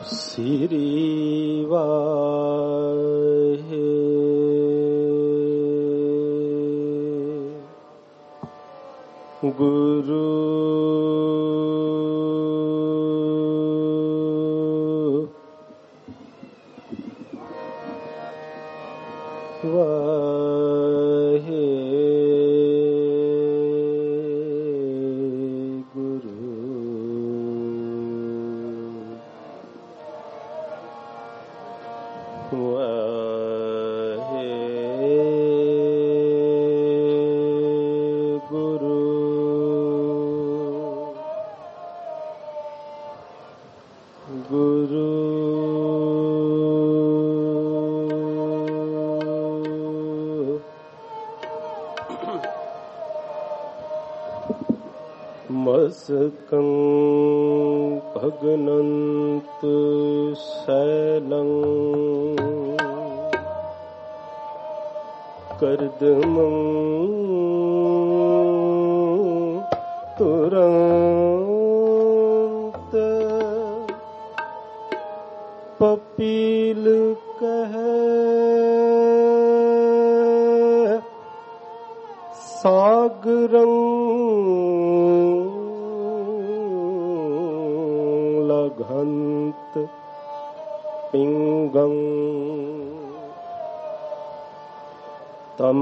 श्री वाहे गुरु वाहे मस्कं भग्नन्तु शैलं कर्दमं तुरंत पपील कह सागरं लघन्त पिंगं तम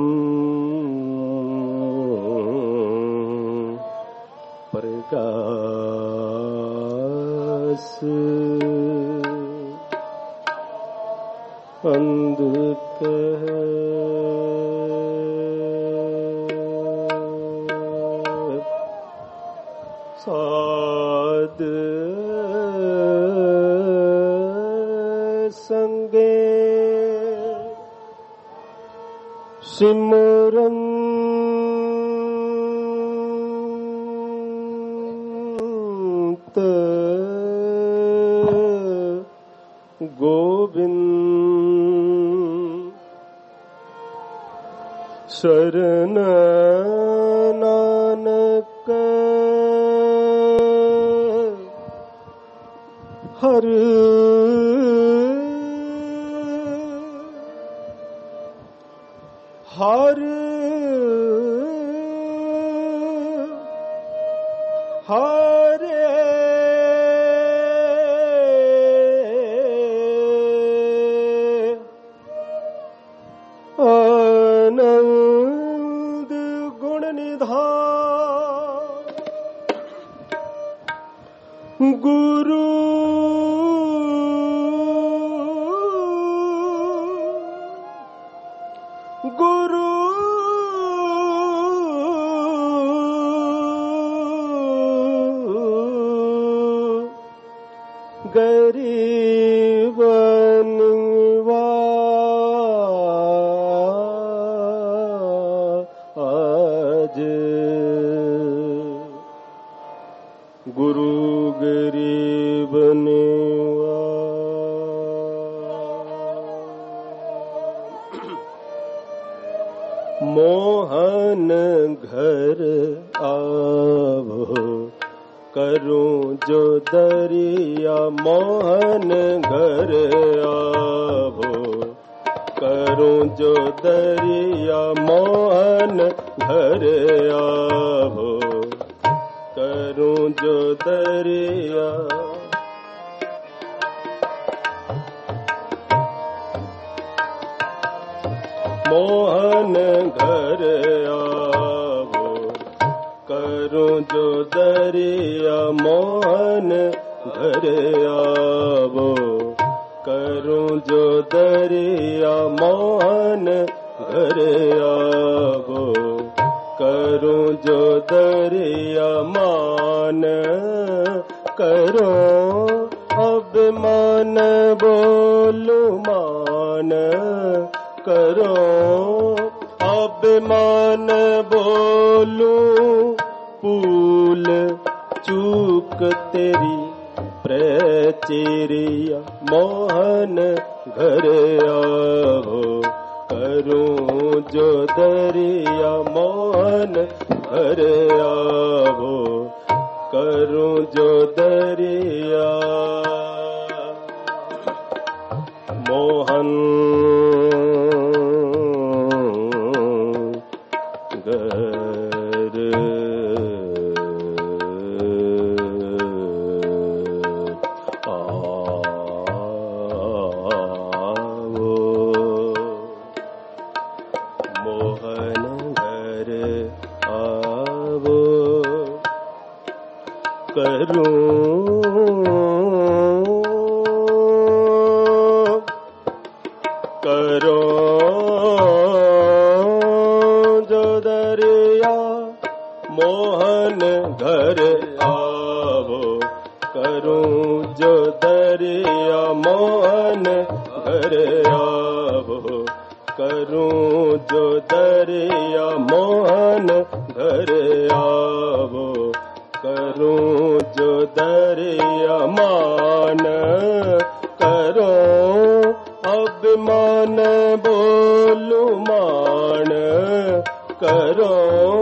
प्रकाश अंधकह साध संगे सिमरंत गोविंद शरण नानक हर हर हरे आनंद गुण निधान गुरु गुरु गरीब निवाज गुरु गरीब मोहन घर आवो करूं जो दरिया मोहन घर आवो करूं जो दरिया मोहन घर आवो करूं जो दरिया मोहन घर आवो करूं जो दरिया मोहन घर आवो करूं जो दरिया मोहन घर आवो करूं जो दरिया मान करो अभिमान बोलू मान करो अभिमान बोलू पूल चूक तेरी प्रचेरिया मोहन घर आवो करूं जो दरिया मोहन घर आवो करूं जो दरिया सन गर आओ मोहन घर आओ करो जो दरिया मोहन घर आवो करूं जो दरिया मोहन घर आवो करूं जो दरिया मोहन घर आवो करूं जो दरिया मान करो अभिमान बोलू मान करो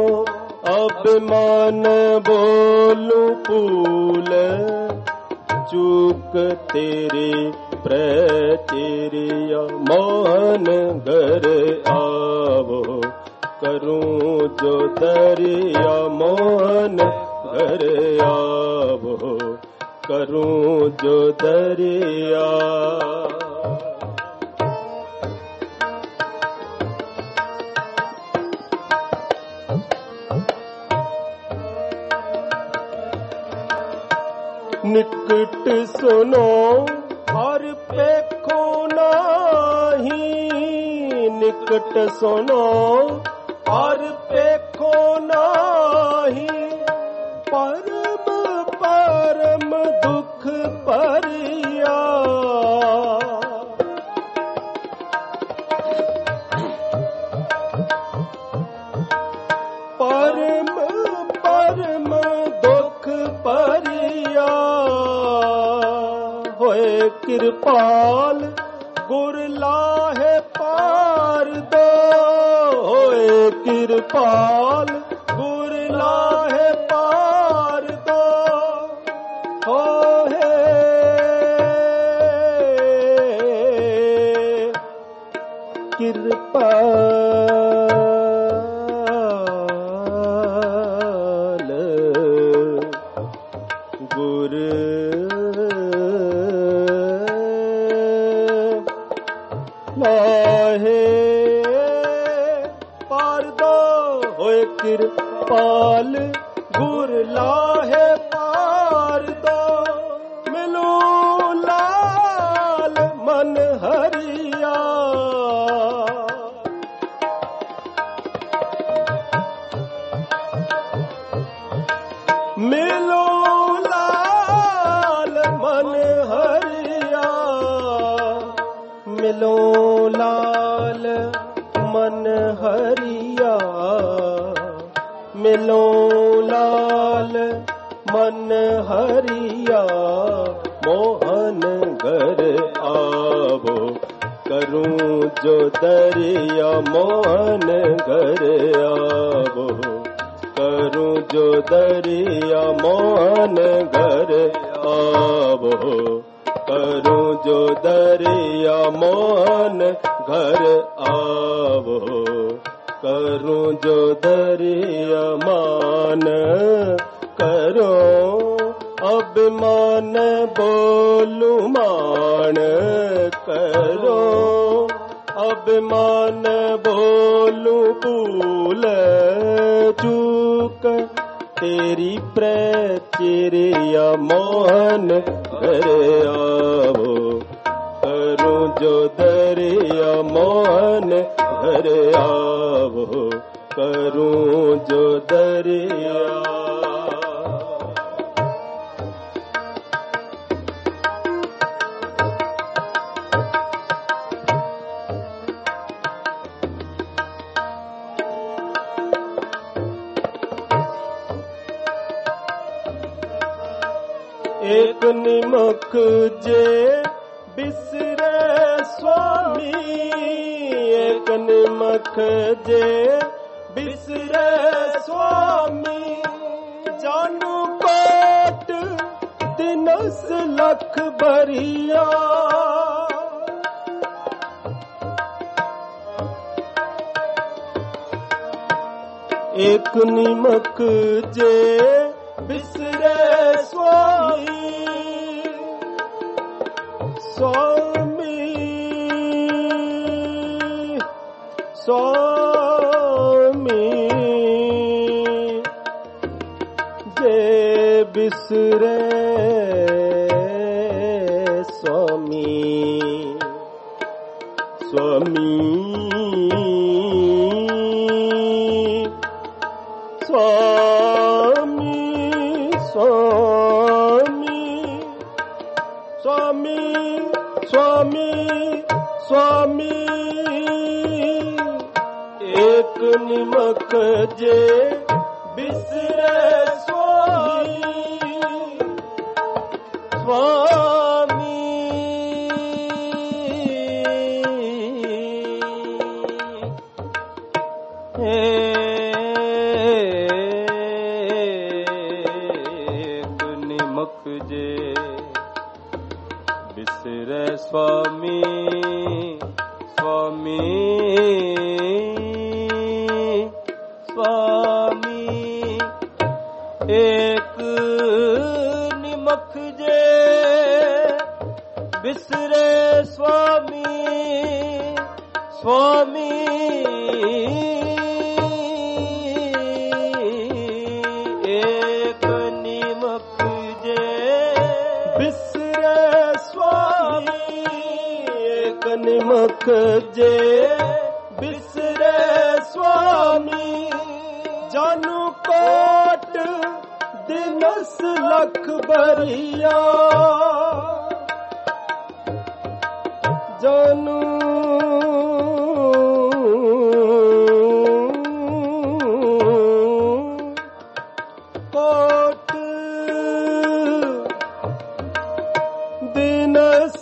अभिमान बोलू फूल चूक तेरी प्रचेरिया मोहन घर आवो करूं जो दरिया मोहन घर आवो करूं जो दरिया निकट सुनो हर पेखो नाही निकट सुनो हर पेखो नाही परम परम दुख परिया परम परम दुख परिया होए कृपाल गुर लाहे पार दो होए कृपाल गुर लाहे पार दो होए कृपाल गुर लाहे पार दो होए कृपाल गुर लाहे पार दो मिलो लाल मन हरिया मिलो लाल मन हरिया मिलो लाल मन हरिया मिलो लाल मन हरिया मोहन घर आवो करूं जो दरिया मोहन घर आवो करूं जो दरिया मोहन घर आवो करूं जो दरिया मोहन घर आवो करूं जो दरिया मान करो अभिमान बोलू मान करो अभिमान बोलू भूल चूक तेरी प्रचेरिया मोहन घर आवो करूं जो दरिया मोहन घर आवो करूं जो दरिया एक निमक जे बिसरे स्वामी एक निमक जे बिसरे स्वामी जानू कोट दिनस लख भरिया एक निमक जे बिसरे स्वामी स्वामी स्वामी जे बिसरे स्वामी स्वामी स्वामी स्वामी स्वामी स्वामी स्वामी एक निमक जे बिसरे स्वामी स्वामी एक निमक जे बिसरे स्वामी स्वामी स्वामी एक निमक जे बिसरे स्वामी स्वामी एक निमक जे बिसरे स्वामी एक निमक जे बिसरे स्वामी जानू कोट दिनस लख बरिया जानू कोट दिनस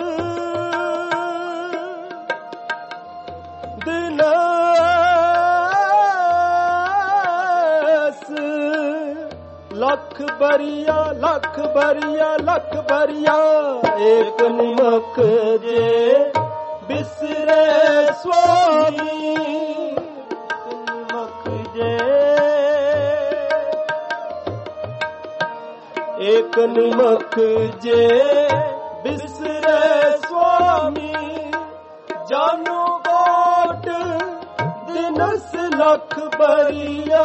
लख बरिया लख बरिया लख बरिया एक निमक जे बिसरे स्वामी निमक जे एक निमक जे बिसरे स्वामी जानू कोट दिनस लख बरिया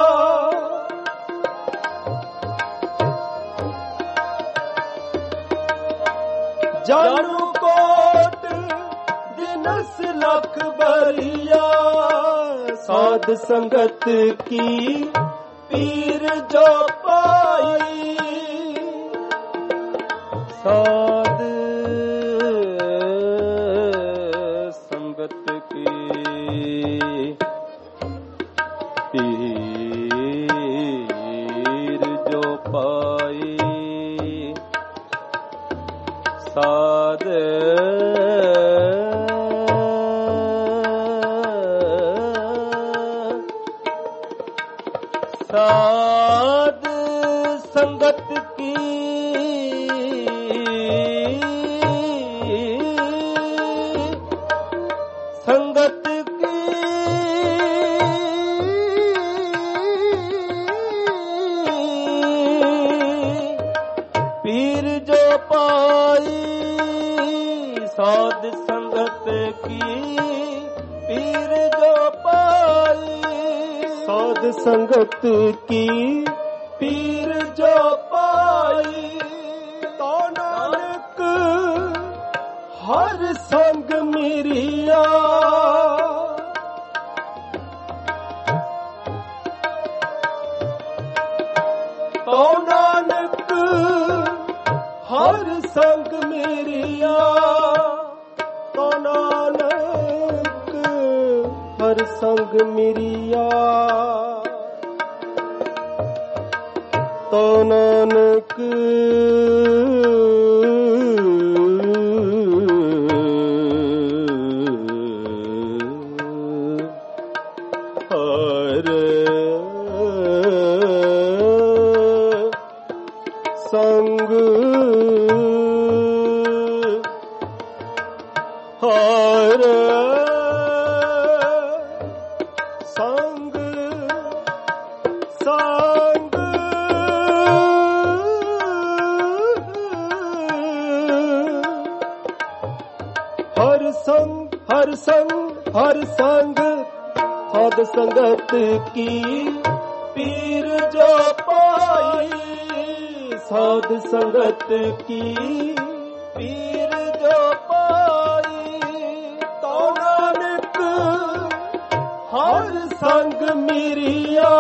जानू कोट दिनस लख बरिया साध संगत की पीर जो पाई साध संगत की पीर जो पाई साध साध संगत की संगत की पीर जो पाई साध संगत की पीर जो पाई साध संगत की पीर जो पाई तो नानक हर संग मिरिया तो नानक हर संग मिरिया तो नानक हर संग मिरिया तो नानक हर संग हर संग हर संग साध संगत की पीर जो पाई, साध संगत की पीर जो पाई। तो नानक हर संग मिरिया,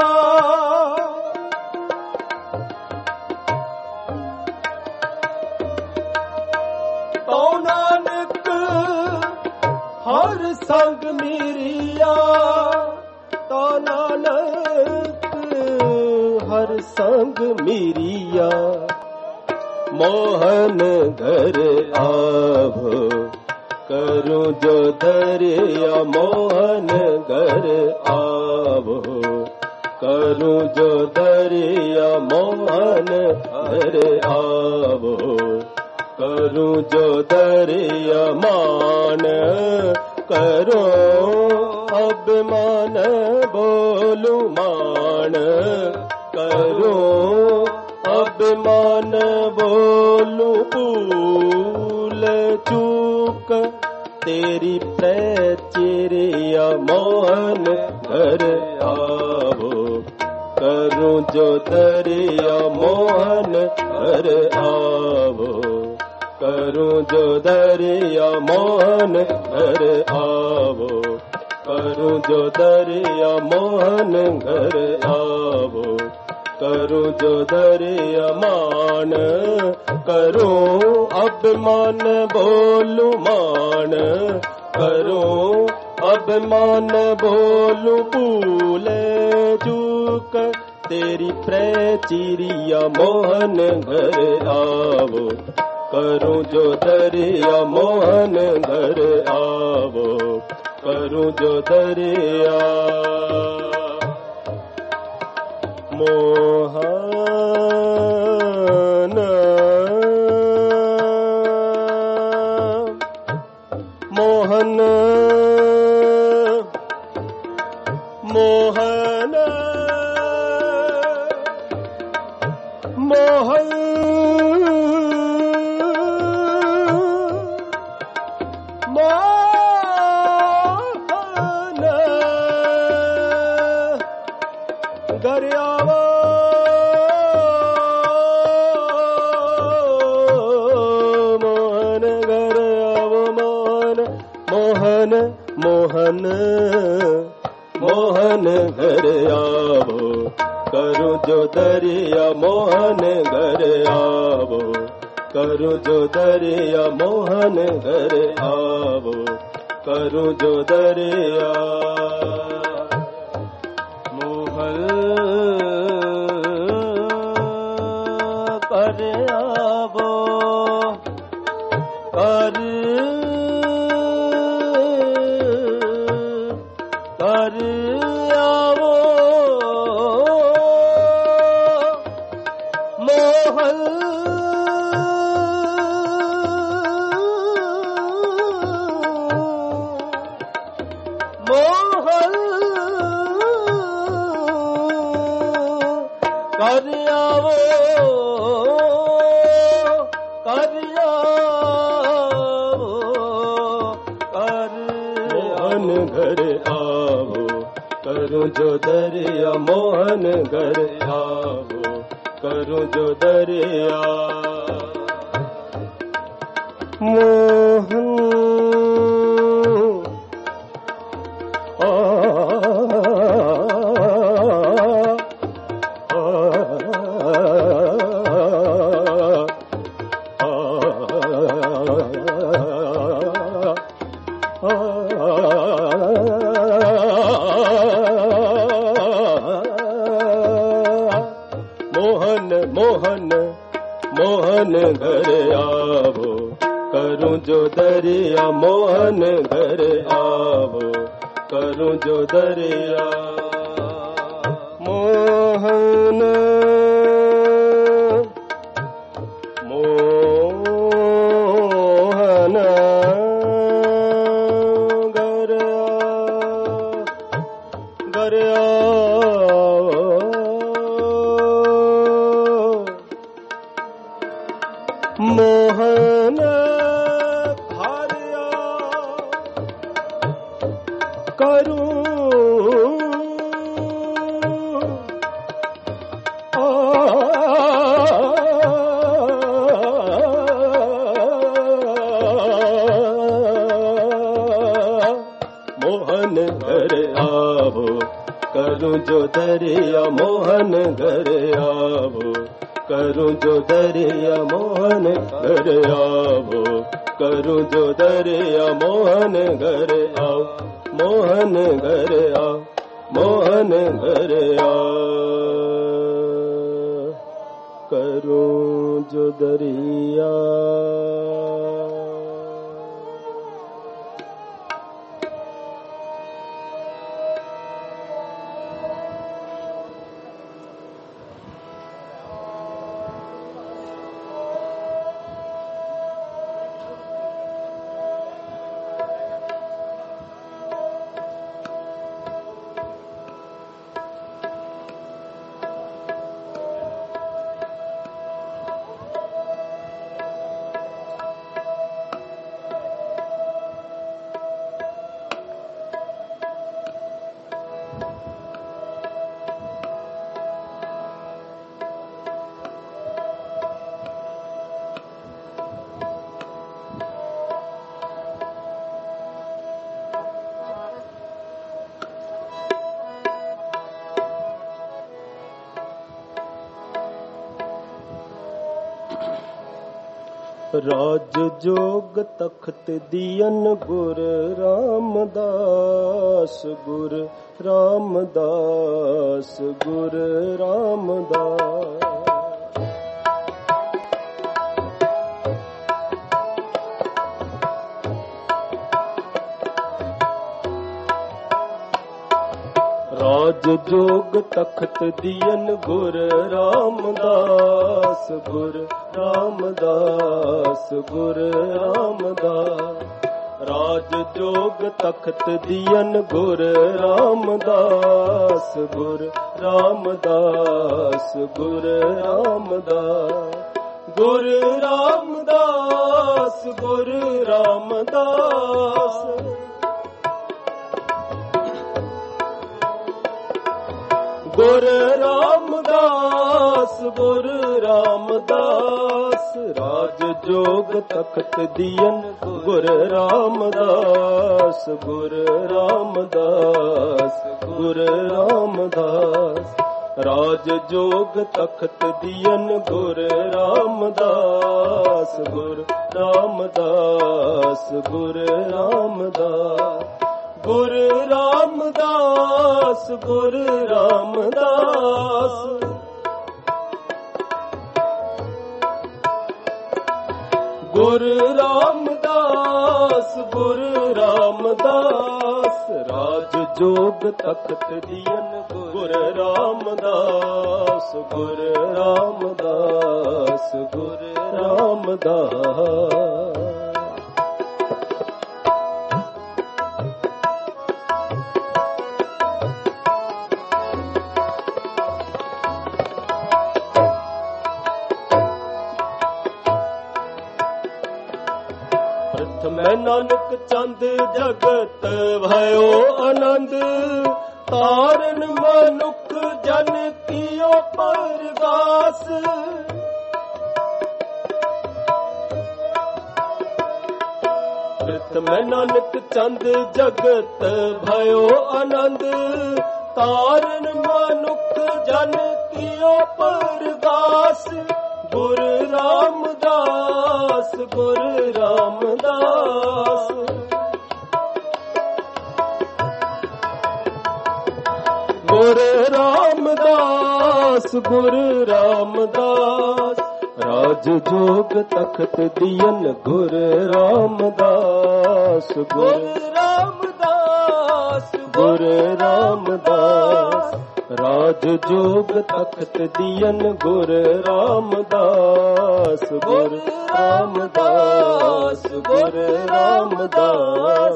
तो नानक हर संग मिरिया, तो नानक हर संग मिरिया। मोहन घर आवो करूं जो दरिया, मोहन घर आवो करूं जो दरिया, मोहन घर आवो करूं जो दरिया। मान करो अभिमान बोलू, मान करो अभिमान बोलू। भूल चूक तेरी प्रचेरिया, मोहन घर आवो करूं जो दरिया, मोहन घर आवो करूं जो दरिया, मोहन घर आवो करूं जो दरिया, मोहन घर आवो करूं जो दरिया। मान करूं अभिमान बोलू, मान करूं अभिमान बोलू। भूले चूक तेरी प्रचेरिया, मोहन घर आवो करूं जो दरिया, मोहन घर आवो करूं जो दरिया। मोहन मोहन मोहन मोहन घर आवो मोहन घर आवो, मोहन मोहन मोहन घर आवो करूं जो दरिया, मोहन घर आवो करूं जो दरिया, मोहन घर आवो करूं जो दरिया। कर आवो कर आवो मोहन मोहन कर आवो कर आवो कर मोहन घर आवो करूं जो दरिया, मोहन घर आवो करूं जो दरिया। मोहन मोहन मोहन घर आवो करूं जो दरिया, मोहन घर आवो करूं जो दरिया। मोहन मोहन घर मोहन करूं जो दरिया मोहन घर आवो, करूं जो दरिया मोहन घर आवो, करूं जो दरिया मोहन घर आओ, मोहन घर आओ, मोहन घर आओ, करूं जो दरिया। राज जोग तख्त दियन गुर रामदास, गुर रामदास, गुर रामदास। राज जोग तख्त दियन गुर रामदास, गुर रामदास, गुर रामदास। राज जोग तख्त दियन गुर रामदास, गुर रामदास, गुर रामदास, गुर रामदास, गुर रामदास। गुर रामदास, गुर रामदास। राज जोग तख्त दियन गुर रामदास, गुर रामदास, गुर रामदास। राज जोग तख्त दियन गुर रामदास, गुर रामदास, गुर रामदास, गुर रामदास, गुर रामदास। गुर रामदास, गुर रामदास। राज जोग तख्त दियन गुर रामदास, गुर रामदास, गुर रामदास। मैं नानक चंद जगत भयो आनंद, तारन मनुख जन कियो परगास। मैं नानक चंद जगत भयो आनंद, तारन मनुख जन कियो परगास। गुर रामदास, गुर रामदास। गुर रामदास, गुर रामदास। राज जोग तख्त दियन गुर रामदास, गुर रामदास, गुर रामदास। राज जोग तख्त दियन गुर रामदास, गुर रामदास, गुर रामदास।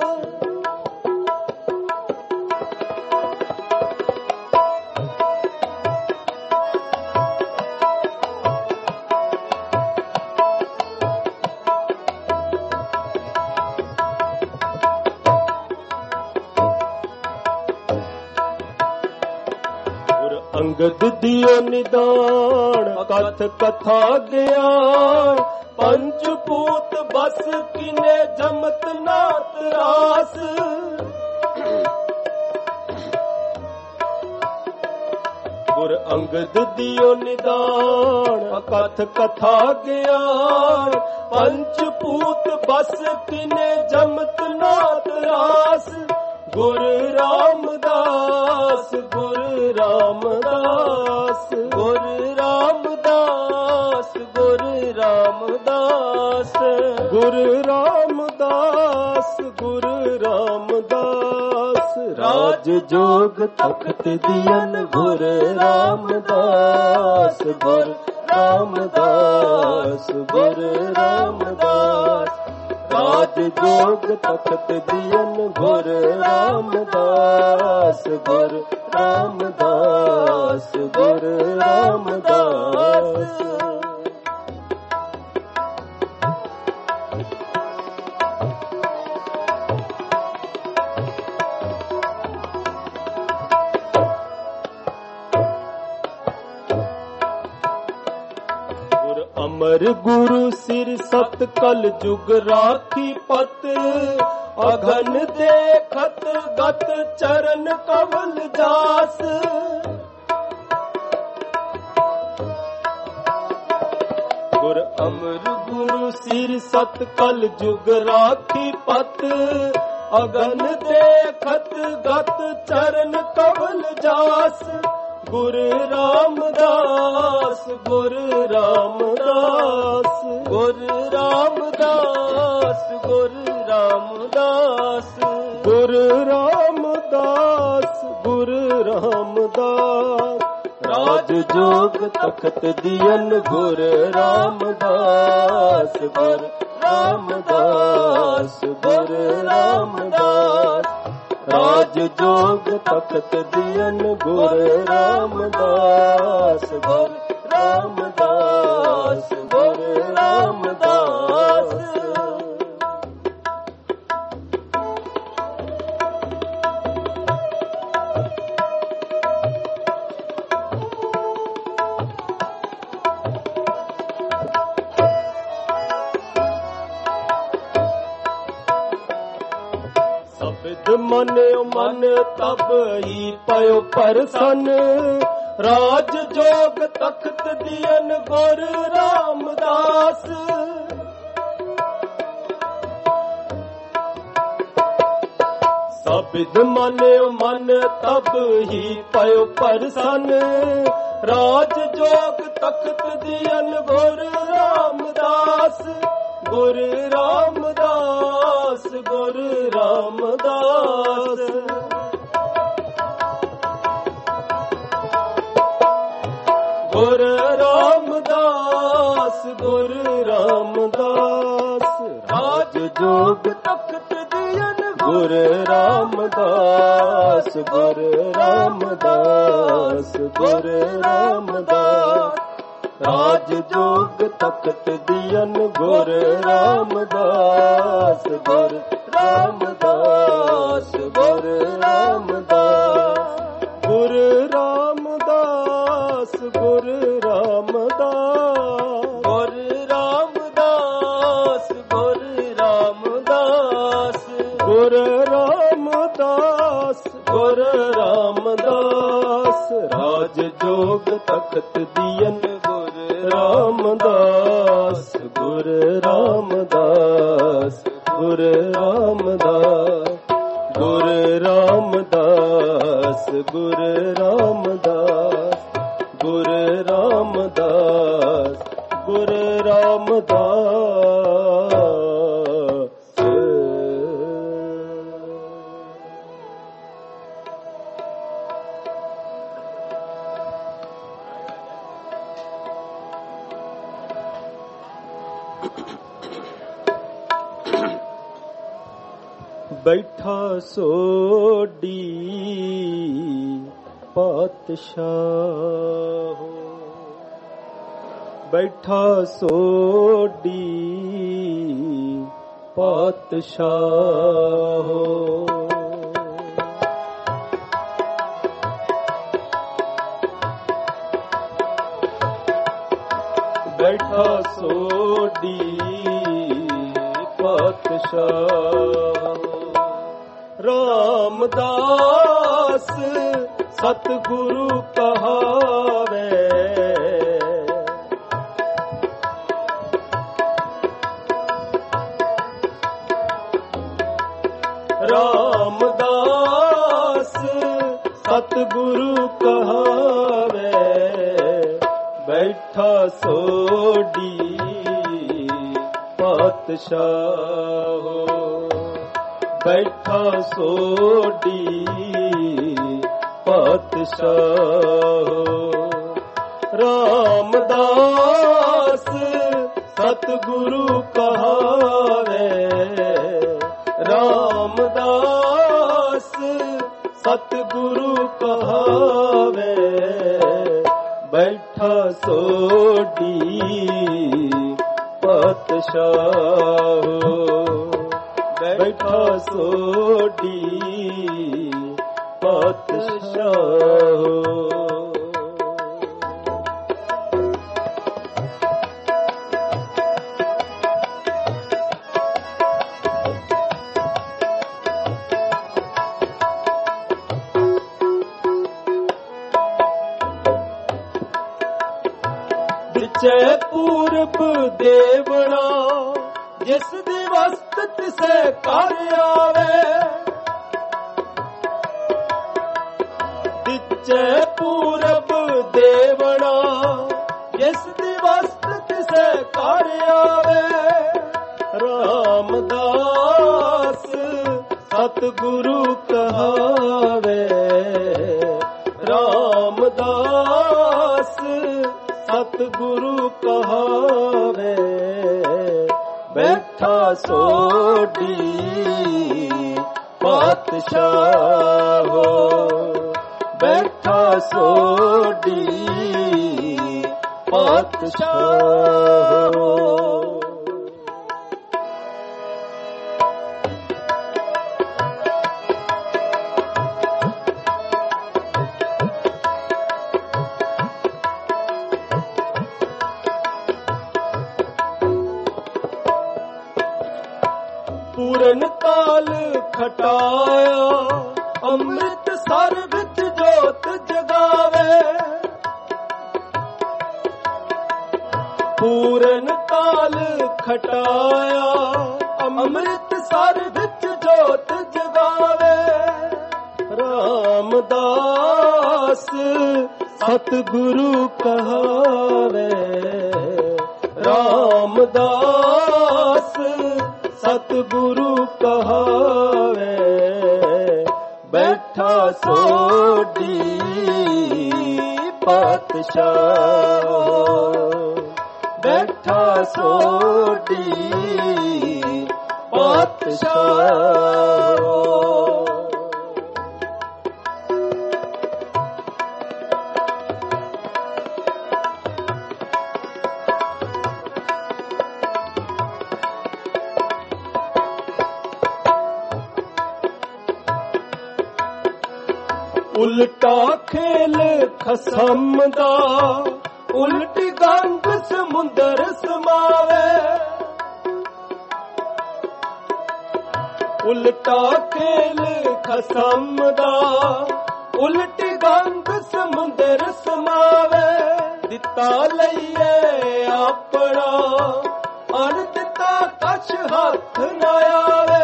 अंगद दियो निदान कथ कथा गया, पंचपूत बस किने जमत नात रास। गुर अंगद दियो निदान कथ कथा ज्ञान पंचपूत बस किने जमत नाथ रास गुरु रामदास गुरु रामदास गुरु रामदास गुरु रामदास गुरु रामदास गुरु रामदास राज जोग तख्त दियन गुरु रामदास गुरु रामदास गुरु रामदास राज जोग तख्त दियन गुरु रामदास गुरु रामदास गुरु रामदास अमर गुरु सिर सत कल जुग राखी पत अघन देखत गत चरण कमल जास गुर अमर गुरु सिर सत कल जुग राखी पत अघन देखत गत चरण कमल जास गुरु रामदास गुरु रामदास गुरु रामदास गुरु रामदास गुरु रामदास गुरु रामदास राज जोग तख्त दियन गुरु रामदास गुरु रामदास गुरु रामदास राज जोग तख्त दियन गुरु रामदास गुरु रामदास गुरु रामदास मने मन तब ही पयो परसन राज जोग तख्त दियन गुरु रामदास सबिद मने मन तब ही पयो परसन राज जोग तख्त दियन गुरु रामदास गुरु रामदास गुरु रामदास गुरु रामदास गुरु रामदास राज जोग तख्त दियन गुरु रामदास गुरु रामदास गुरु रामदास राज जोग तख्त दियन गुरु रामदास गुरु रामदास गुरु रामदास गुरु रामदास गुरु रामदास गुरु रामदास गुरु रामदास गुरु रामदास गुरु रामदास राज जोग तख्त दियन रामदास गुरु रामदास गुरु रामदास गुरु रामदास गुरु रामदास गुरु रामदास गुरु रामदास बैठा सोडी पातशाह बैठा सोडी पातशाह बैठा सोडी पातशाह रामदास ਸਤਿਗੁਰੂ ਕਹਾਵੇ। ਰਾਮਦਾਸ ਸਤਿਗੁਰੂ ਕਹਾਵੇ, ਬੈਠਾ ਸੋਢੀ ਪਾਤਸ਼ਾਹੋ, ਬੈਠਾ ਸੋਢੀ ਪਾਤਸ਼ਾਹੋ। ਰਾਮਦਾਸ ਸਤਿਗੁਰੂ ਕਹਾਵੇ, ਰਾਮਦਾਸ ਸਤਿਗੁਰੂ ਕਹਾਵੇ, ਬੈਠਾ ਸੋਢੀ ਪਾਤਸ਼ਾਹੋ, ਬੈਠਾ ਸੋਢੀ ਪਾਤਸ਼ਾਹੋ। ਵਿਚੇ ਪੂਰਬ ਦੇਵਣਾ, ਜਿਸ ਦੀ ਵਸਤ ਤਿਸੇ ਘਰ ਆਵੇ। ਵਿਚੇ ਪੂਰਬ ਦੇਵਣਾ, ਜਿਸ ਦੀ ਵਸਤ ਤਿਸੇ ਘਰ ਆਵੇ। ਰਾਮਦਾਸ ਸਤਿਗੁਰੂ ਕਹਾਵੇ, ਰਾਮਦਾਸ ਸਤਿਗੁਰੂ ਕਹਾਵੇ, ਬੈਠਾ ਸੋਢੀ ਪਾਤਸ਼ਾਹੋ, ਬੈਠਾ ਸੋਢੀ ਪਾਤਸ਼ਾਹੋ। ਪੂਰਨ ਕਾਲ ਖਟਾਇਆ, ਅੰਮ੍ਰਿਤ ਸਰ ਵਿੱਚ ਜੋਤ ਜਗਾਵੇ। ਪੂਰਨ ਕਾਲ ਖਟਾਇਆ, ਅੰਮ੍ਰਿਤ ਸਰ ਵਿੱਚ ਜੋਤ ਜਗਾਵੇ। ਰਾਮਦਾਸ ਸਤਿਗੁਰੂ ਕਹਾਵੇ, ਰਾਮਦਾਸ ਸਤਿਗੁਰੂ ਕਹਾਵੇ, ਬੈਠਾ ਸੋਢੀ ਪਾਤਸ਼ਾਹੋ, ਬੈਠਾ ਸੋਢੀ ਪਾਤਸ਼ਾਹੋ। ਉਲਟਾ ਖੇਲ ਖਸਮ ਦਾ, ਉਲਟੀ ਗੰਗ ਸਮੁੰਦਰ ਸਮਾਵੇ। ਉਲਟਾ ਖੇਲ ਖਸਮ ਦਾ, ਉਲਟੀ ਗੰਗ ਸਮੁੰਦਰ ਸਮਾਵੇ। ਦਿੱਤਾ ਲਈਏ ਆਪਣਾ, ਅਣ ਦਿੱਤਾ ਕਛ ਹੱਥ ਨਾ ਆਵੇ।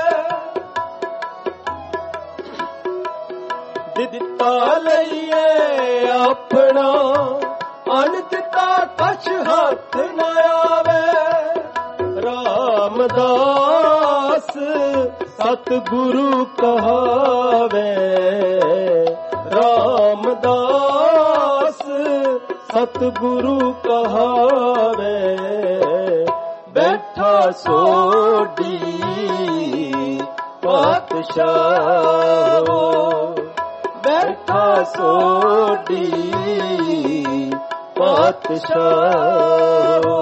ਦਿੱਤਾ ਲਈਏ ਆਪਣਾ, ਅਣ ਦਿੱਤਾ ਕਛ ਹੱਥ ਨਾ ਆਵੇ। ਰਾਮਦਾਸ ਸਤਿਗੁਰੂ ਕਹਾਵੇ, ਰਾਮਦਾਸ ਸਤਿਗੁਰੂ ਕਹਾਵੇ, ਬੈਠਾ ਸੋਢੀ ਪਾਤਸ਼ਾਹੋ, ਬੈਠਾ ਸੋਢੀ ਪਾਤਸ਼ਾਹੋ।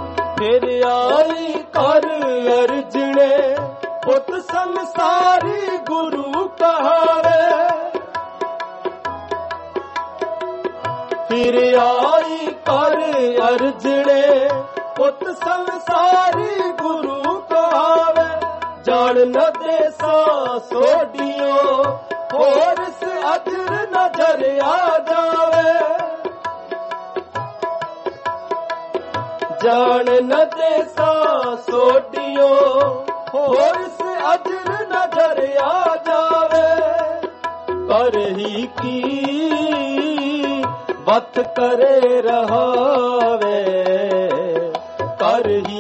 ਫਿਰ ਆਈ ਕਰ ਅਰਜਣੇ, ਪੁੱਤ ਸੰਸਾਰੀ गुरु कहावे। फिर आई कर अर्जने पुत संसारी गुरु कहावे। जान न दे सोडियो होर से अजर नजर आ जावे। जान न दे सोडियो होर से अजर नजर आ जावे। कर ही की बत करे रहावे। कर ही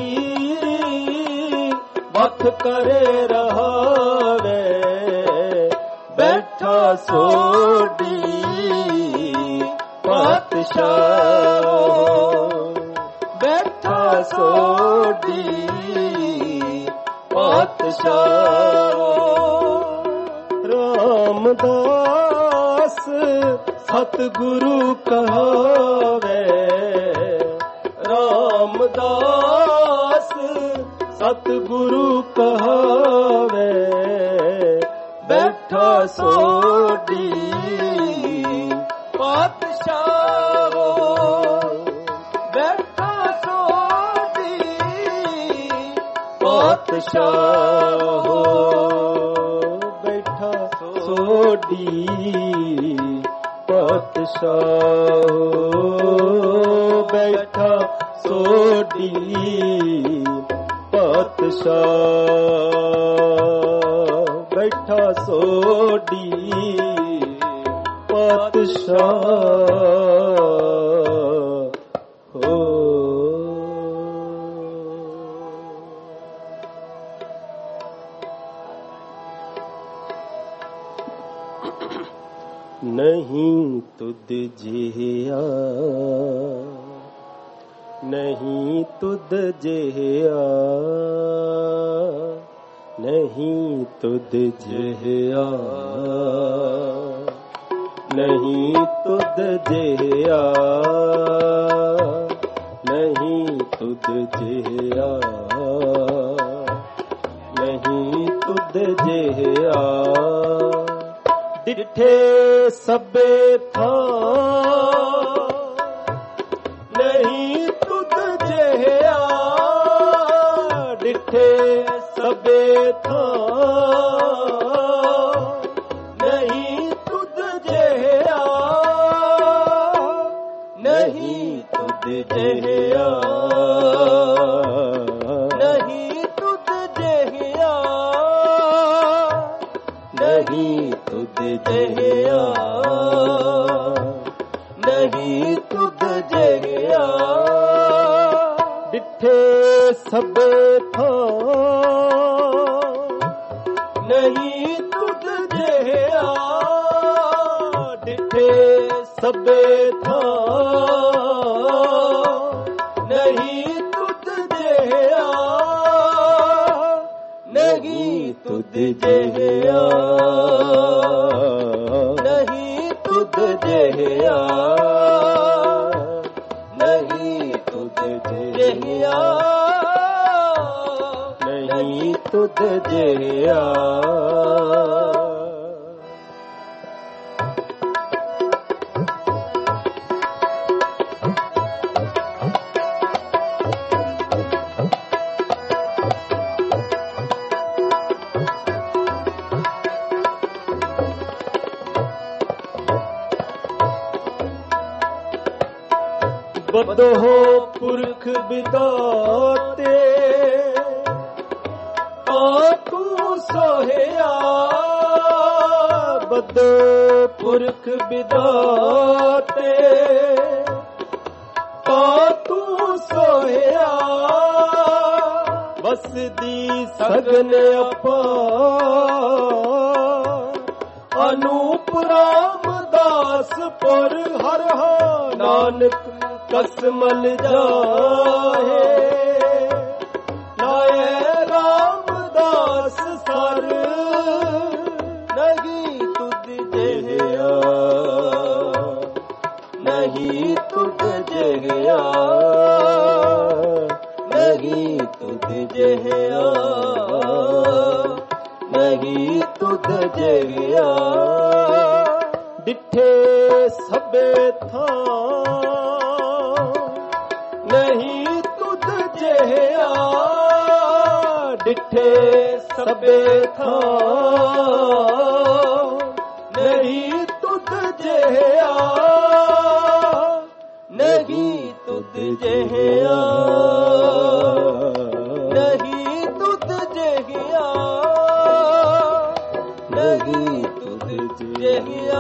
की बत करे रहावे। बैठा सोडी पातशाह। बैठा सोडी पातशाह। रामदास सतगुरु कहावे। रामदास सतगुरु कहावे। बैठा सोडी पातशाह। बैठा सोडी पातशाह। बैठा सोडी पातशाह। बैठा सोडी पातशाह। बैठा सोडी पातशाह हो। नहीं तुद जिया। नहीं तुद जिया। नहीं तुद जिया। नहीं तुद जिया। नहीं तुद जिया। नहीं तुद जिया। डिठे सबे था नहीं तुद जिया। डिठे सबे था नहीं तुद जिया। नहीं तुद जिया। नहीं तुद जिया। नहीं तुद जिया। नहीं तुद जिया। डिठे सबे था नहीं तुद जिया। डिठे सबे था नहीं तुद जिया। नहीं तुद जिया। नहीं तुद जिया। नहीं तुद जिया। नहीं तुद जिया। बदहो पुरख बिदाते तू सोहया। बदो पुरख बिदाते तू सोहया। बस दी सगन अपा अनूप रामदास पुर हर नानक कसमल जाहे। लाए रामदास सर नहीं तुद जिया। नहीं तुद जिया। नहीं तुद जिया। नहीं ਤੁਧ ਜਿਹਾ ਡਿਠੇ ਸਭੇ ਥਾਂ ਨਹੀਂ ਤੁਧ ਜਿਹਾ ਡਿਠੇ ਸਭੇ ਥਾਂ ਨਹੀਂ ਤੁਧ ਜਿਹਾ ਨਹੀਂ ਤੁਧ ਜਿਹਾ ਨਹੀਂ ਤੁਧ ਜਿਹਾ ਨਹੀਂ ਤੁਧ ਜਿਹਾ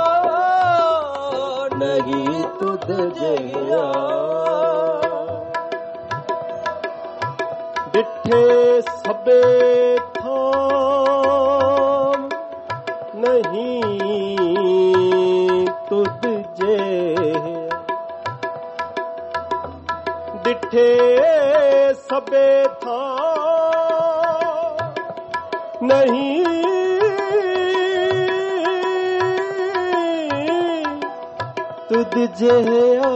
ਨਹੀਂ ਤੁਧ ਜਿਹਾ ਡਿਠੇ ਸਭੇ ਥਾਂ ਨਹੀਂ ਤੁਧ ਜਿਹਾ ਡਿਠੇ ਸਭੇ ਥਾਂ ਨਹੀਂ ਤੁਧ ਜਿਹਾ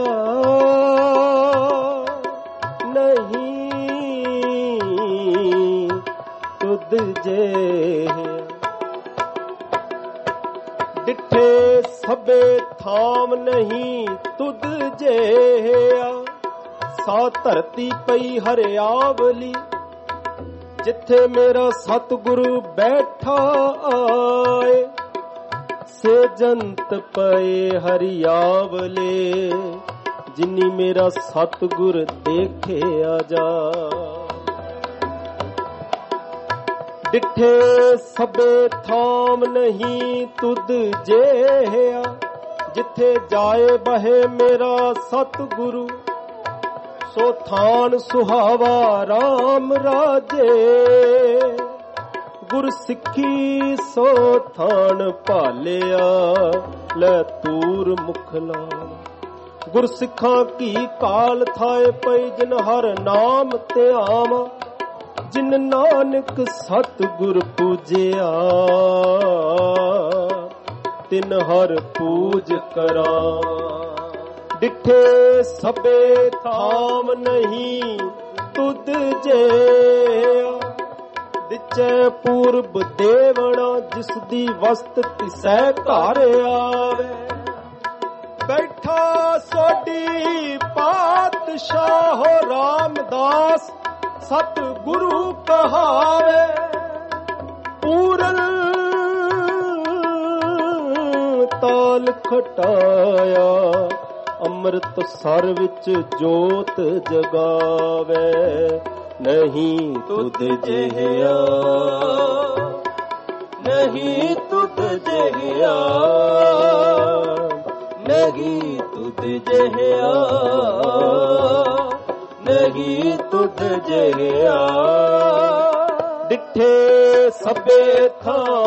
ਨਹੀਂ ਤੁਧ ਜਿਹਾ ਡਿਠੇ ਸਭੇ ਥਾਮ ਨਹੀਂ ਤੁਧ ਜਿਹਾ ਸਾ ਧਰਤੀ ਪਈ ਹਰਿਆਵਲੀ ਜਿੱਥੇ ਮੇਰਾ ਸਤਿਗੁਰੂ ਬੈਠਾ ਆਏ ਸੇ ਜੰਤ ਪਏ ਹਰਿਆਵਲੇ ਜਿਨੀ ਮੇਰਾ ਸਤਿਗੁਰ ਦੇਖਿਆ ਜਾ ਡਿਠੇ ਸਭੇ ਥਾਮ ਨਹੀਂ ਤੁਧ ਜਿਹਾ ਜਿੱਥੇ ਜਾਏ ਬਹੇ ਮੇਰਾ ਸਤਿਗੁਰੂ ਸੋ ਥਾਨ ਸੁਹਾਵਾ ਰਾਮ ਰਾਜੇ ਗੁਰ ਸਿੱਖੀ ਸੋ ਥਾਨ ਭਾਲਿਆ ਲੈ ਤੂਰ ਮੁਖ ਲਾਲ ਗੁਰ ਸਿੱਖਾਂ ਕੀ ਕਾਲ ਥਾਏ ਪਈ ਜਿਨ ਹਰ ਨਾਮ ਧਿਆਵਾ ਜਿਨ ਨਾਨਕ ਸਤਿਗੁਰ ਪੂਜਿਆ ਤਿਨ ਹਰ ਪੂਜ ਕਰਾਂ ਡਿਠੇ ਸਭੇ ਥਾਮ ਨਹੀਂ ਤੁਧ ਜਿਹਾ ਦਿਚੈ ਪੂਰਬ ਦੇਵਣਾ ਜਿਸ ਦੀ ਵਸਤ ਤਿਸੈ ਘਰ ਆਵੇ ਬੈਠਾ ਸੋਢੀ ਪਾਤਸ਼ਾਹੋ ਰਾਮਦਾਸ ਸਤ ਗੁਰੂ ਕਹਾਵੇ ਪੂਰਨ ਤਾਲ ਖਟਾਇਆ ਅੰਮ੍ਰਿਤ ਸਰ ਵਿੱਚ ਜੋਤ ਜਗਾਵੇ ਨਹੀਂ ਤੁਧ ਜਿਹਾ ਨਹੀਂ ਤੁਧ ਜਿਹਾ ਨਹੀਂ ਤੁਧ ਜਿਹਾ ਨਹੀਂ ਤੁਧ ਜਿਹਾ ਡਿਠੇ ਸਭੇ ਥਾਂ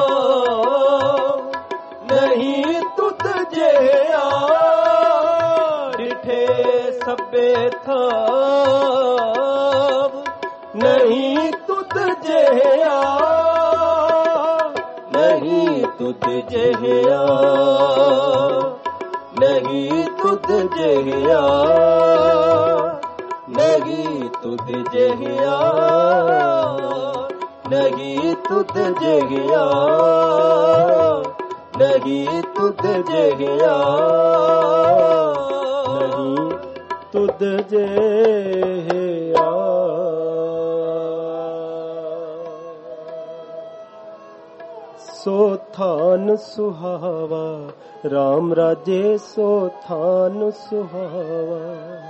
ਨਹੀਂ ਤੁਧ ਜਿਹਾ ਡਿਠੇ ਸਭੇ ਥਾਂ ਨਹੀਂ ਤੁਧ ਜਿਹਾ ਨਹੀਂ ਤੁਧ ਜਿਹਾ ਨਹੀਂ ਤੁਧ ਜਿਹਾ ਨਹੀਂ ਤੁਧ ਜਿਹਾ ਨਹੀਂ ਤੁਧ ਜਿਹਾ ਨਹੀਂ ਤੁਧ ਜਿਹਾ ਨਹੀਂ ਤੁਧ ਜਿਹਾ ਸੋ ਥਾਨ ਸੁਹਾਵਾ ਰਾਮ ਰਾਜੇ ਸੋ ਥਾਨ ਸੁਹਾਵਾ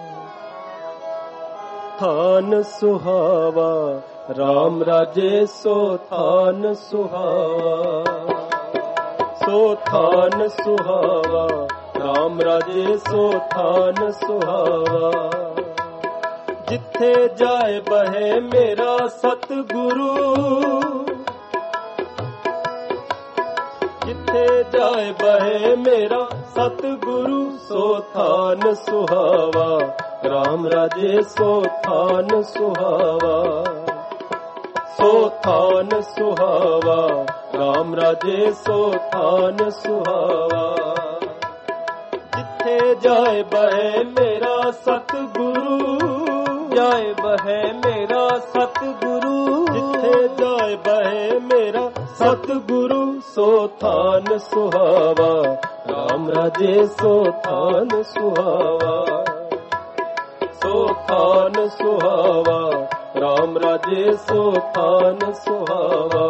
ਥਾਨ ਸੁਹਾਵਾ ਰਾਮ ਰਾਜੇ ਸੋ ਥਾਨ ਸੁਹਾਵਾ ਸੋ ਥਾਨ ਸੁਹਾਵਾ ਰਾਮ ਰਾਜੇ ਸੋ ਥਾਨ ਸੁਹਾਵਾ ਜਿੱਥੇ ਜਾਏ ਬਹੇ ਮੇਰਾ ਸਤਿਗੁਰੂ ਜਿੱਥੇ ਜਾਏ ਬਹੇ ਮੇਰਾ ਸਤਿਗੁਰੂ ਸੋ ਥਾਨ ਸੁਹਾਵਾ ਰਾਮ ਰਾਜੇ ਸੋ ਥਾਨ ਸੁਹਾਵਾ ਸੋ ਥਾਨ ਸੁਹਾਵਾ ਰਾਮ ਰਾਜੇ ਸੋ ਥਾਨ ਸੁਹਾਵਾ ਜਿੱਥੇ ਜਾਏ ਬਹੇ ਮੇਰਾ ਸਤਿਗੁਰੂ ਜਾਏ ਬਹੈ ਮੇਰਾ ਸਤਿਗੁਰੂ, ਜਿੱਥੇ ਜਾਏ ਬਹੈ ਮੇਰਾ ਸਤਿਗੁਰੂ, ਸੋ ਥਾਨ ਸੁਹਾਵਾ, ਰਾਮ ਰਾਜੇ ਸੋ ਥਾਨ ਸੁਹਾਵਾ, ਸੋ ਥਾਨ ਸੁਹਾਵਾ, ਰਾਮ ਰਾਜੇ ਸੋ ਥਾਨ ਸੁਹਾਵਾ।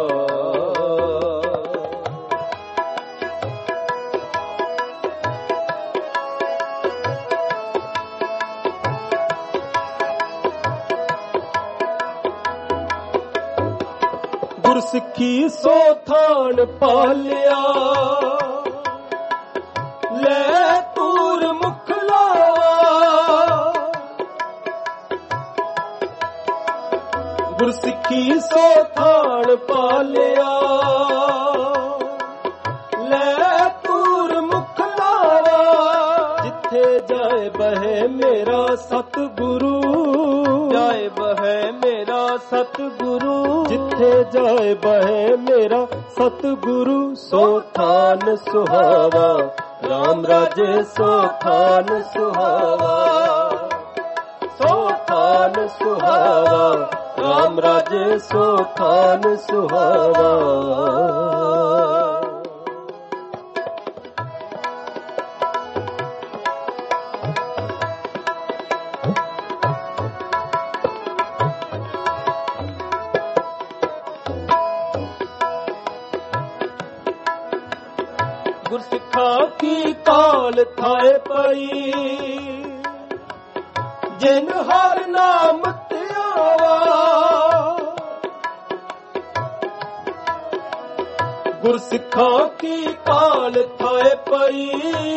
ਗੁਰਸਿੱਖੀ ਸੋ ਥਾਨ ਪਾਲਿਆ, ਲੈ ਤੂਰ ਮੁਖ ਲਾਵਾ, ਗੁਰਸਿੱਖੀ ਸੋ ਥਾਨ ਪਾਲਿਆ, ਲੈ ਤੂਰ ਮੁਖ ਲਾਵਾ, ਜਿੱਥੇ ਜਾਏ ਬਹੈ ਮੇਰਾ ਸਤਿਗੁਰੂ, ਜਾਏ ਬਹੈ ਮੇਰਾ ਸਤਿਗੁਰੂ, ਜਿੱਥੇ ਜਾਏ ਬਹੈ ਮੇਰਾ ਸਤਿਗੁਰੂ, ਸੋ ਥਾਨ ਸੁਹਾਵਾ, ਰਾਮ ਰਾਜੇ ਸੋ ਥਾਨ ਸੁਹਾਵਾ, ਸੋ ਥਾਨ ਸੁਹਾਵਾ, ਰਾਮ ਰਾਜੇ ਸੋ ਥਾਨ ਸੁਹਾਵਾ। ਗੁਰਸਿੱਖਾਂ ਕੀ ਕਾਲ ਥਾਏ ਪਈ, ਜਿਨ ਹਰ ਨਾਮ ਧਿਆਵਾ, ਗੁਰਸਿੱਖਾਂ ਕੀ ਕਾਲ ਥਾਏ ਪਈ,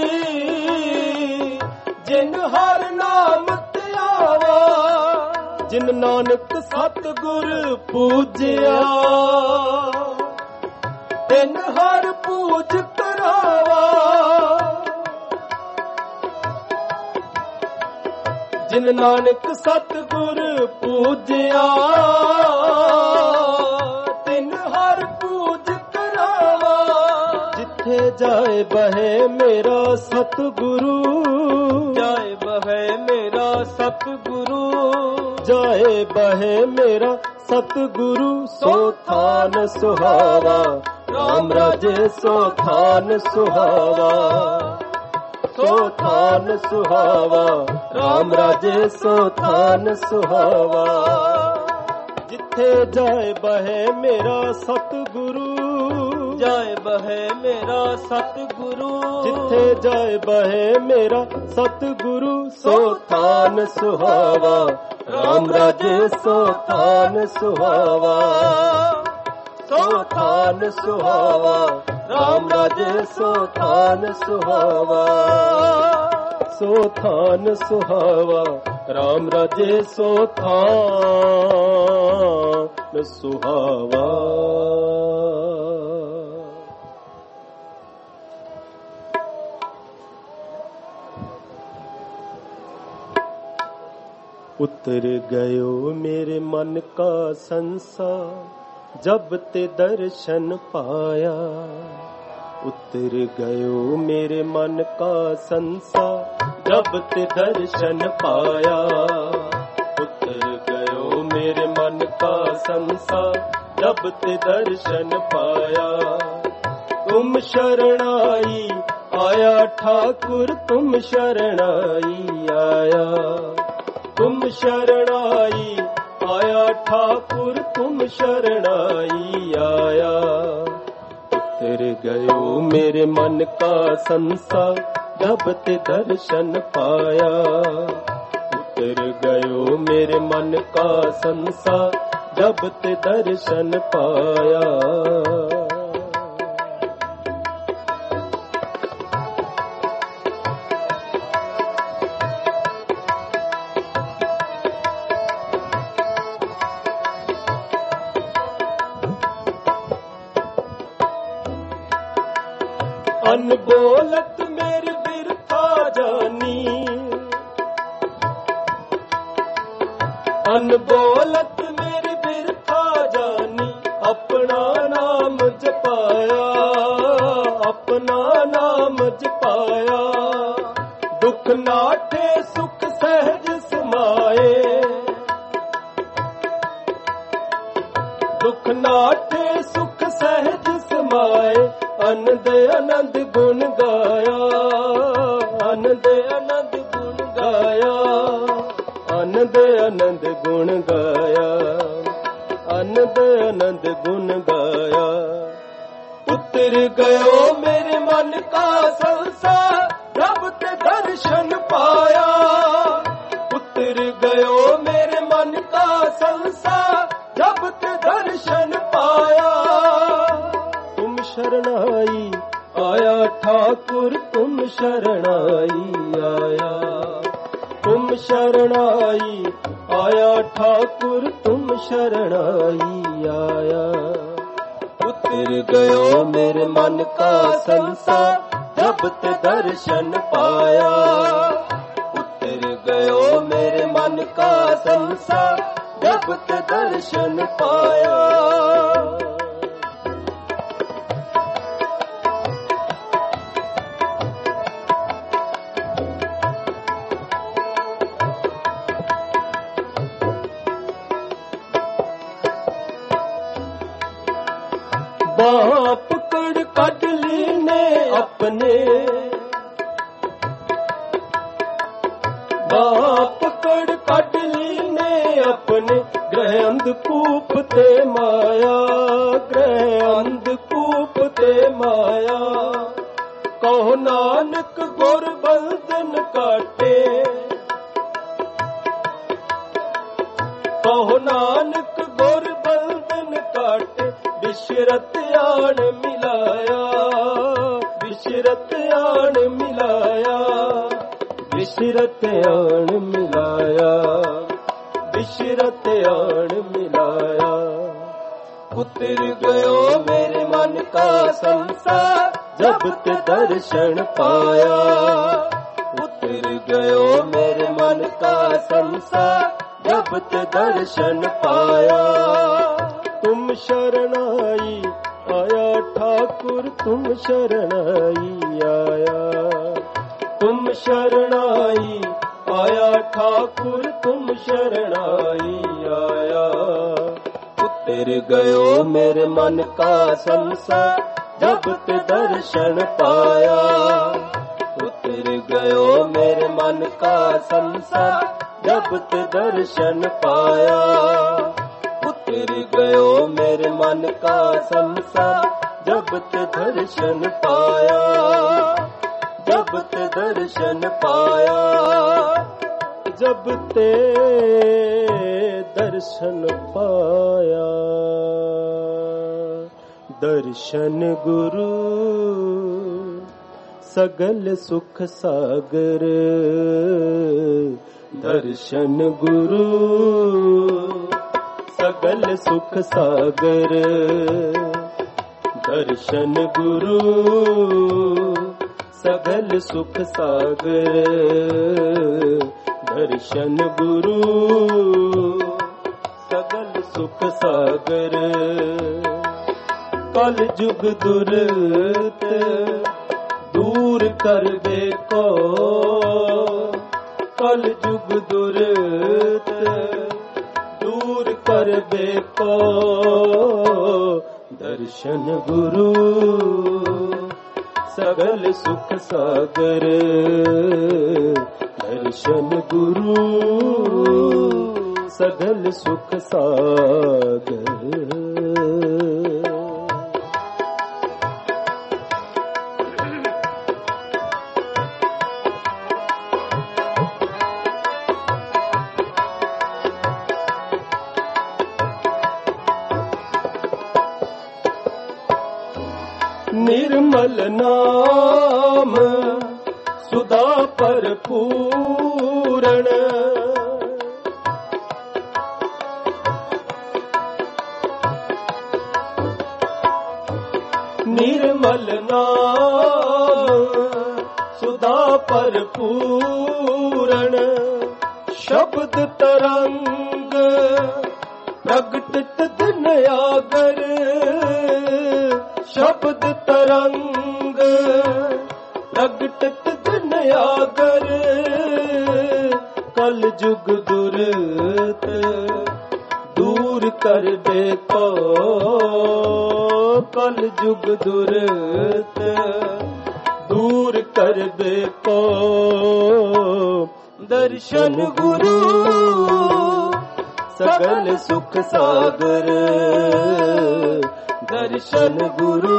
ਜਿਨ ਹਰ ਨਾਮ ਧਿਆਵਾ, ਜਿਨ ਨਾਨਕ ਸਤਿਗੁਰ ਪੂਜਿਆ, ਤਿਨ ਹਰ ਪੂਜ ਕਰਾਵਾ, ਜਿਨ ਨਾਨਕ ਸਤਿਗੁਰ ਪੂਜਿਆ, ਤਿਨ ਹਰ ਪੂਜ ਕਰਾਵਾ, ਜਿੱਥੇ ਜਾਏ ਬਹੈ ਮੇਰਾ ਸਤਿਗੁਰੂ, ਜਾਏ ਬਹੈ ਮੇਰਾ ਸਤਿਗੁਰੂ, ਜਾਏ ਬਹੈ ਮੇਰਾ ਸਤਿਗੁਰੂ, ਸੋ ਥਾਨ ਸੁਹਾਵਾ, ਰਾਮ ਰਾਜੇ ਸੋ ਥਾਨ ਸੁਹਾਵਾ, ਸੋ ਥਾਨ ਸੁਹਾਵਾ, ਰਾਮ ਰਾਜੇ ਸੋ ਥਾਨ ਸੁਹਾਵਾ, ਜਿੱਥੇ ਜਾਏ ਬਹੈ ਮੇਰਾ ਸਤਿਗੁਰੂ, ਜਾਏ ਬਹੈ ਮੇਰਾ ਸਤਿਗੁਰੂ, ਜਿੱਥੇ ਜਾਏ ਬਹੈ ਮੇਰਾ ਸਤਿਗੁਰੂ, ਸੋ ਥਾਨ ਸੁਹਾਵਾ, ਰਾਮ ਰਾਜੇ ਸੋ ਥਾਨ ਸੁਹਾਵਾ, ਸੋ ਥਾਨ ਸੁਹਾਵਾ, ਰਾਮ ਰਾਜੇ ਸੋ ਥਾਨ ਸੁਹਾਵਾ, ਸੋ ਥਾਨ ਸੁਹਾਵਾ, ਰਾਮ ਰਾਜੇ ਸੋ ਥਾਨ ਸੁਹਾਵਾ। उतर गयो मेरे मन का संसार, जब ते दर्शन पाया, उतर गयो मेरे मन का संसार, जब ते दर्शन पाया, उतर गयो मेरे मन का संसार, जब ते दर्शन पाया, तुम शरणाई आया ठाकुर, तुम शरणाई आया, तुम शरणाई आया ठाकुर, तुम शरणाई आया, उतर गयो मेरे मन का संसार, जब ते दर्शन पाया, उतर गयो मेरे मन का संसार, जब ते दर्शन पाया। अनबोलत मेरी बिरथा जानी, अनबोलत मेरी बिरथा जानी, अपना नाम जपाया, अपना नाम जपाया, दुख नाठे सुख सहज समाए, पद गुण गाया। उतर गयो मेरे मन का संसार, जब ते दर्शन पाया। उतर गयो मेरे मन का संसार, जब ते दर्शन पाया। तुम शरणाई आया ठाकुर, तुम शरणाई आया। तुम शरणाई आया ठाकुर, तुम शरणाई आया। उतर गयो मेरे मन का संसार, जब ते दर्शन पाया। उतर गयो मेरे मन का संसार, जब ते दर्शन पाया। बाप कड़ कट लीने अपने, बाप कड़ कट लीने अपने। ग्रह अंधकूप ते माया, ग्रह अंधकूप ते माया। कहो नानक गुर बंधन काटे, कहो नानक गुर बंधन काटे। विशरत आन मिलाया, विशरत आन मिलाया। विशरत आन मिलाया, विशरत आन मिलाया। उतर गयो मेरे मन का संसार, जब ते दर्शन पाया। उतर गयो मेरे मन का संसार, जब ते दर्शन पाया। तुम शरणाई आया ठाकुर, तुम शरणाई आया। तुम शरणाई आया ठाकुर, तुम शरणाई आया। उतर गयो मेरे मन का संसार, जब ते दर्शन पाया। उतर गयो मेरे मन का संसार, जब ते दर्शन पाया। उतर गयो मेरे मन का संसार, जब ते दर्शन पाया। जब ते दर्शन पाया, जब ते दर्शन पाया। दर्शन गुरु सगल सुख सागर, दर्शन गुरु सगल सुख सागर। दर्शन गुरु सगल सुख सागर। दर्शन गुरु सगल सुख सागर। कल जुग दुरत दूर कर देखो, कल जुग दुरत दूर कर देखो। दर्शन गुरु सगल सुख सागर। दर्शन गुरु सगल सुख सागर। निर्मल नाम सुधा परपूरण। निर्मल नाम सुधा परपूरण। शब्द तरंग प्रगटित दिन आगर। शब्द तरंग प्रगटित दिन आगर। कल जुग दुरत दूर कर देखो। कल जुग दुरत दूर कर देखो। दर्शन गुरु ਸਗਲ ਸੁਖ ਸਾਗਰ ਦਰਸ਼ਨ ਗੁਰੂ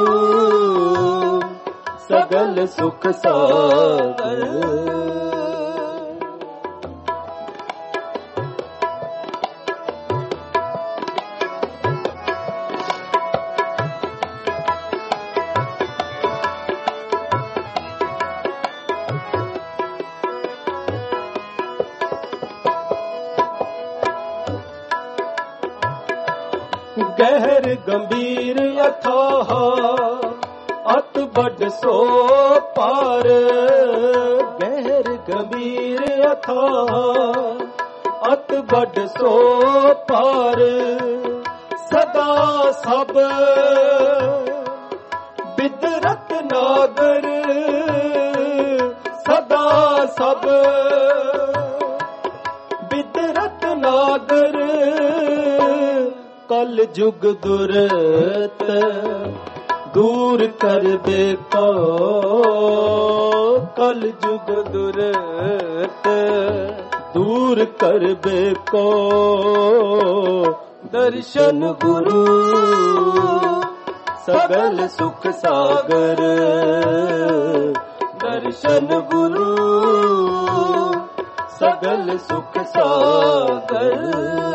ਸਗਲ ਸੁਖ ਸਾਗਰ। ਗਹਿਰ ਗੰਭੀਰ ਅਥਾਹ ਅਤ ਵੱਡ ਸੋ ਪਾਰ। ਗਹਿਰ ਗੰਭੀਰ ਅਥਾਹ ਅਤ ਵੱਡ ਸੋ ਪਾਰ। ਸਦਾ ਸਭ ਬਿਦਰਤ ਨਾਗਰ ਸਦਾ ਸਭ ਬਿਦਰਤ ਨਾਗਰ। ਕਲ ਜੁਗ ਦੁਰਤ ਦੂਰ ਕਰਬੇ ਕੋ। ਕਲ ਜੁਗ ਦੁਰਤ ਦੂਰ ਕਰਬੇ ਕੋ। ਦਰਸ਼ਨ ਗੁਰੂ ਸਗਲ ਸੁਖ ਸਾਗਰ। ਦਰਸ਼ਨ ਗੁਰੂ ਸਗਲ ਸੁਖ ਸਾਗਰ।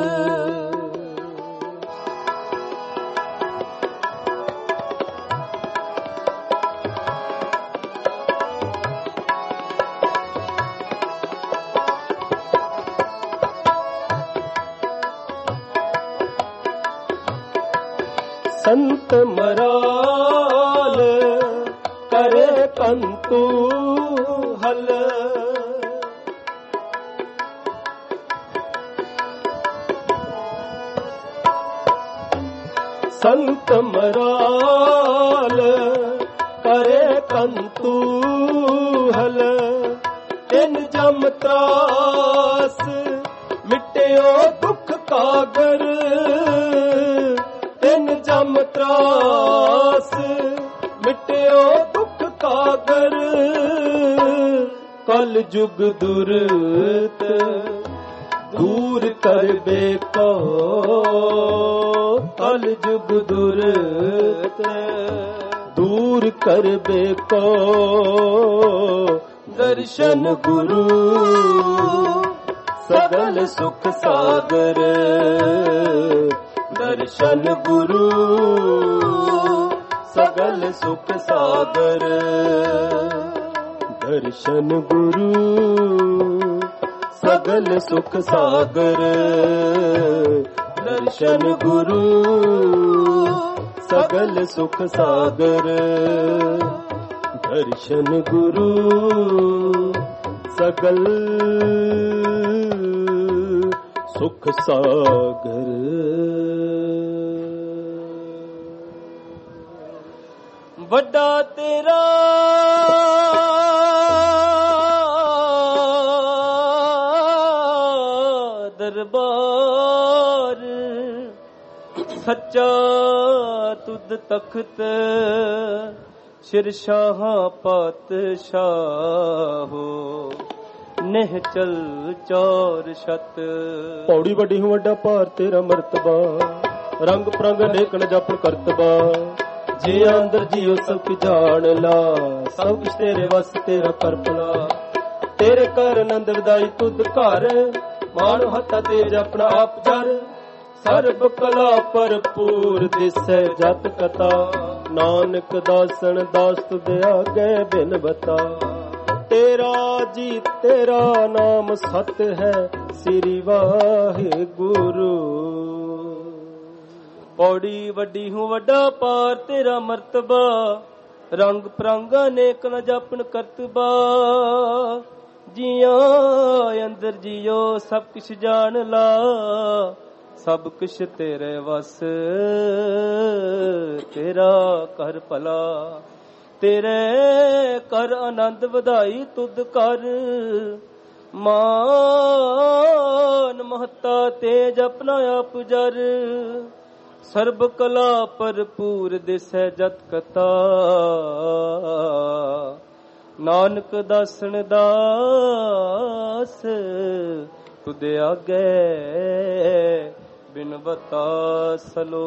ਸੰਤ ਮਰਾਲ ਕਰੇ ਕੰਤੂ ਹਲ। ਸੰਤ ਮਰਾਲ ਕਰੇ ਕੰਤੂ ਹਲ। ਤਿਨ ਜਮ ਤਰਾਸ ਮਿਟਿਓ ਦੁਖ ਕਾਗਰ। ਤਿਨ ਜਮ ਤਰਾਸ ਮਿਟਿਓ ਦੁਖ ਕਾਗਰ। ਕਲ ਜੁਗ ਦੁਰਤ ਦੂਰ ਕਰਬੇ ਕੋ। ਕਲ ਜੁਗ ਦੁਰਤ ਦੂਰ ਕਰਬੇ ਕੋ। ਦਰਸ਼ਨ ਗੁਰੂ ਸਗਲ ਸੁਖ ਸਾਗਰ। ਦਰਸ਼ਨ ਗੁਰੂ ਸਗਲ ਸੁਖ ਸਾਗਰ। ਦਰਸ਼ਨ ਗੁਰੂ ਸਗਲ ਸੁਖ ਸਾਗਰ। ਦਰਸ਼ਨ ਗੁਰੂ ਸਗਲ ਸੁਖ ਸਾਗਰ। ਦਰਸ਼ਨ ਗੁਰੂ ਸਗਲ ਸੁਖ ਸਾਗਰ। ਵੱਡਾ ਤੇਰਾ ਦਰਬਾਰ। ਸੱਚਾ ਤੁਧ ਤਖਤ ਸ਼ਿਰਸ਼ਾਹ ਪਾਤਸ਼ਾਹੋ। ਨਿਹ ਚਲ ਚੌਰ ਛਤ। ਪੌੜੀ ਵੱਡੀ ਹੂੰ ਵੱਡਾ ਭਾਰ ਤੇਰਾ ਮਰਤਬਾ। ਰੰਗ ਪ੍ਰੰਗ ਅਨੇਕ ਨ ਜਪਨ ਕਰਤਬਾ। ਜੀ ਅੰਦਰ ਜੀਓ ਸਭ ਕੀ ਜਾਣ ਲਾ। ਸਭ ਕੁਛ ਤੇਰੇ ਵਸ ਤੇਰਾ ਕਰਪਲਾ। ਤੇਰੇ ਕਰ ਆਨੰਦ ਵਿਦਾਈ ਤੁਧ ਘਰ। ਮਾਨੋ ਹੱਥਾ ਤੇਜ ਆਪਣਾ ਆਪ ਜਰ। ਸਰਬ ਕਲਾ ਭਰਪੂਰ ਦਿਸੈ ਜਤ ਕਥਾ। ਨਾਨਕ ਦਾਸਨ ਦਾਸ ਤੁਧ ਆਗੇ ਬਿਨ ਬਤਾ। ਤੇਰਾ ਜੀ ਤੇਰਾ ਨਾਮ ਸਤ ਹੈ ਸ੍ਰੀ ਵਾਹਿਗੁਰੂ। ਪੌੜੀ ਵੱਡੀ ਹੂੰ ਵੱਡਾ ਪਾਰ ਤੇਰਾ ਮਰਤਬਾ। ਰੰਗ ਪ੍ਰੰਗ ਅਨੇਕ ਨ ਜਾਪਨ ਕਰਤਬਾ। ਜੀਆਂ ਅੰਦਰ ਜੀਓ ਸਭ ਕੁਛ ਜਾਣ ਲਾ। ਸਭ ਕੁਛ ਤੇਰੇ ਵਸ ਤੇਰਾ ਕਰ ਭਲਾ। ਤੇਰੇ ਕਰ ਆਨੰਦ ਵਧਾਈ ਤੁਧ ਕਰ। ਮਾਨ ਮਹਤਾ ਤੇਜ ਆਪਣਾ ਆਪ ਜਰ। ਸਰਬ ਕਲਾ ਭਰਪੂਰ ਦਿਸੈ ਜਤ ਕਥਾ। ਨਾਨਕ ਦਾਸਨ ਦਾਸ ਤੁਧ ਆਗੇ ਬਿਨ ਬਤਾਸਲੋ।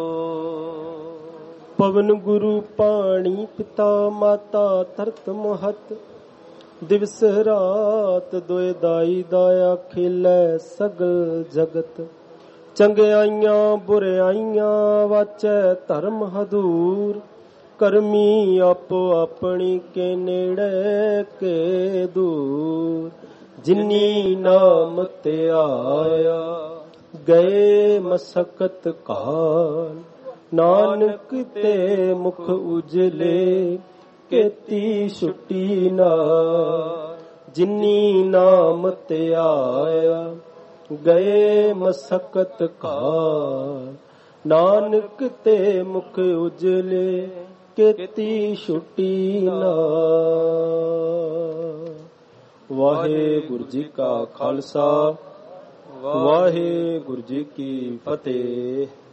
ਪਵਨ ਗੁਰੂ ਪਾਣੀ ਪਿਤਾ ਮਾਤਾ ਧਰਤ ਮਹਤ, ਦਿਵਸ ਰਾਤ ਦੋਇ ਦਾਈ ਦਾਇਆ ਖੇਲੇ ਸਗਲ ਜਗਤ। ਚੰਗਿਆਈਆਂ ਬੁਰਿਆਈਆਂ ਵਾਚੈ ਧਰਮ ਹਦੂਰ, ਕਰਮੀ ਆਪੋ ਆਪਣੀ ਕੇ ਨੇੜੇ ਕੇ ਦੂਰ। ਜਿਨੀ ਨਾਮ ਤੇ ਆਇਆ ਗਏ ਮਸਕਤ ਕਾਲ, ਨਾਨਕ ਤੇ ਮੁਖ ਉਜਲੇ ਕੀਤੀ ਛੁੱਟੀ ਨਾਲ। ਜਿਨੀ ਨਾਮ ਤੇ ਆਇਆ ਗਏ ਮਸਕਤ ਕਾਲ, ਨਾਨਕ ਤੇ ਮੁਖ ਉਜਲੇ ਕੀਤੀ ਛੁੱਟੀ ਨਾਲ। ਵਾਹਿਗੁਰੂ ਜੀ ਕਾ ਖਾਲਸਾ, ਵਾਹਿਗੁਰੂ ਜੀ ਕੀ ਫਤਿਹ।